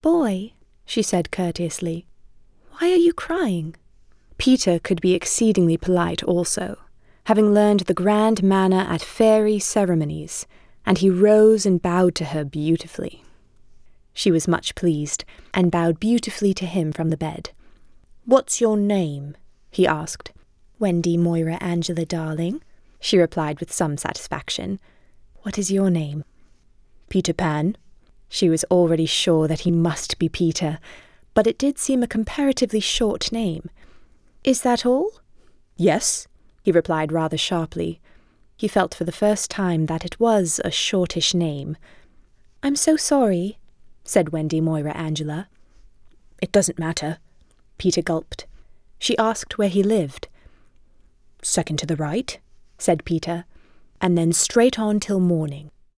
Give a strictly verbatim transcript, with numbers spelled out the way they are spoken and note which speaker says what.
Speaker 1: boy," she said courteously. "Why are you crying?" Peter could be exceedingly polite also, having learned the grand manner at fairy ceremonies, and he rose and bowed to her beautifully. She was much pleased, and bowed beautifully to him from the bed. "What's your name?" he asked. "Wendy Moira Angela Darling," she replied with some satisfaction. "What is your name?" "Peter Pan." She was already sure that he must be Peter, but it did seem a comparatively short name. "Is that all?" "Yes," he replied rather sharply. He felt for the first time that it was a shortish name. "I'm so sorry," said Wendy Moira Angela. "It doesn't matter." Peter gulped. She asked where he lived. "Second to the right," said Peter, "and then straight on till morning."